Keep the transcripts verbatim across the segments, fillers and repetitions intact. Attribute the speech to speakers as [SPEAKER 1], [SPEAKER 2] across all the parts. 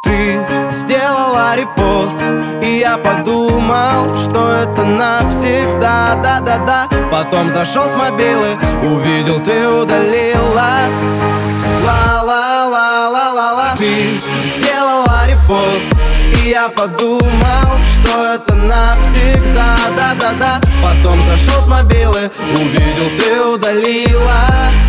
[SPEAKER 1] Ты сделала репост, и я подумал, что это навсегда, да-да-да. Потом зашел с мобилы, увидел, ты удалила. Ла-ла-ла-ла-ла-ла. Ты сделала репост, и я подумал, что это навсегда, да-да-да. Потом зашел с мобилы, увидел, ты удалила.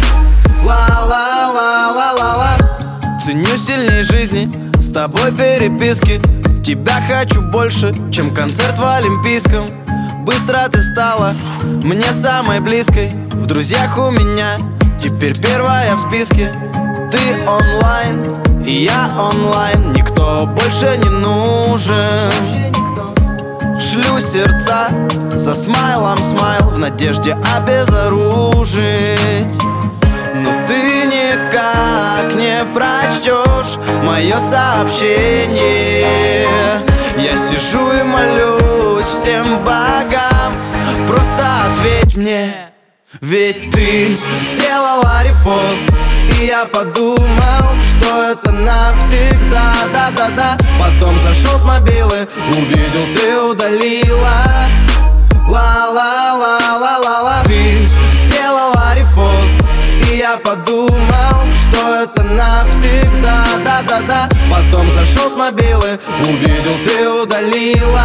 [SPEAKER 1] Ла-ла-ла-ла-ла-ла. Ценю сильней жизни, с тобой переписки. Тебя хочу больше, чем концерт в Олимпийском. Быстро ты стала мне самой близкой. В друзьях у меня теперь первая в списке. Ты онлайн, и я онлайн. Никто больше не нужен. Шлю сердца со смайлом смайл, в надежде обезоружить. Но ты никак не прочтешь мое сообщение. Я сижу и молюсь всем богам, просто ответь мне. Ведь ты сделала репост, и я подумал, что это навсегда, да-да-да. Потом зашел с мобилы, увидел, ты удалила. Ла-ла-ла-ла-ла-ла. Ты сделала репост, и я подумал, что это навсегда, да-да-да. Потом зашел с мобилы, увидел, ты удалила.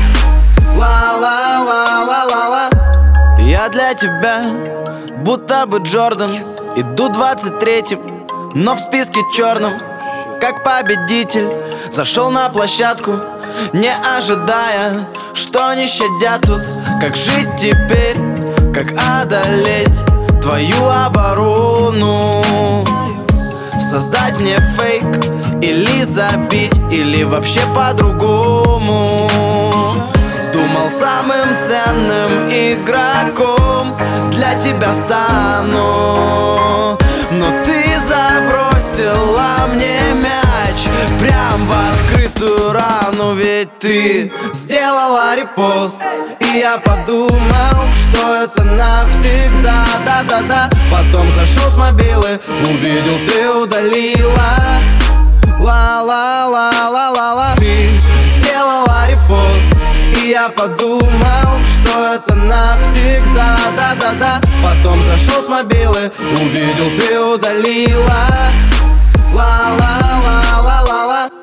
[SPEAKER 1] Ла-ла-ла-ла-ла-ла. Я для тебя будто бы Джордан. Иду двадцать третьим, но в списке черном, как победитель. Зашел на площадку, не ожидая, что не щадят тут. Как жить теперь, как одолеть твою оборону? Создать мне фейк или забить, или вообще по-другому? Думал, самым ценным игроком для тебя стану, но ты забросила мне мяч прям в открытую рану. Ведь ты сделала репост, и я подумал, что это навсегда, да-да-да. Потом зашел с мобилы, увидел, ты удалила. Ла-ла-ла-ла-ла-ла. Ты сделала репост, и я подумал, что это навсегда, да-да-да. Потом зашел с мобилы, увидел, ты удалила. Ла-ла-ла-ла-ла-ла.